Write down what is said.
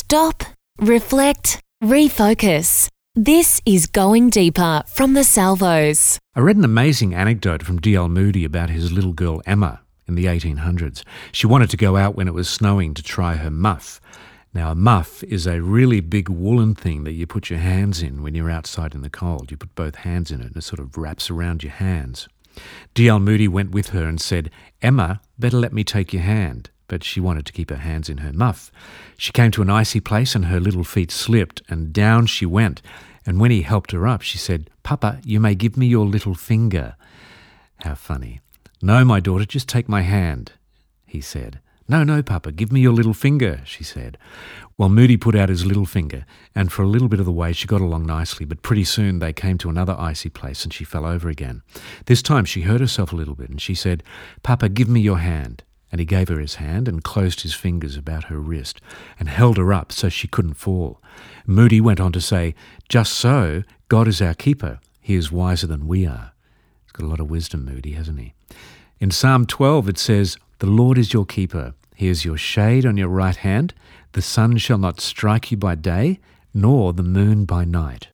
Stop, reflect, refocus. This is Going Deeper from the Salvos. I read an amazing anecdote from D.L. Moody about his little girl Emma in the 1800s. She wanted to go out when it was snowing to try her muff. Now, a muff is a really big woolen thing that you put your hands in when you're outside in the cold. You put both hands in it and it sort of wraps around your hands. D.L. Moody went with her and said, "Emma, better let me take your hand." But she wanted to keep her hands in her muff. She came to an icy place and her little feet slipped and down she went. And when he helped her up, she said, "Papa, you may give me your little finger." How funny. "No, my daughter, just take my hand," he said. No, Papa, give me your little finger," she said. Well, Moody put out his little finger, and for a little bit of the way she got along nicely, but pretty soon they came to another icy place and she fell over again. This time she hurt herself a little bit and she said, "Papa, give me your hand." And he gave her his hand and closed his fingers about her wrist and held her up so she couldn't fall. Moody went on to say, "Just so, God is our keeper. He is wiser than we are." He's got a lot of wisdom, Moody, hasn't he? In Psalm 12 it says, "The Lord is your keeper. He is your shade on your right hand. The sun shall not strike you by day, nor the moon by night."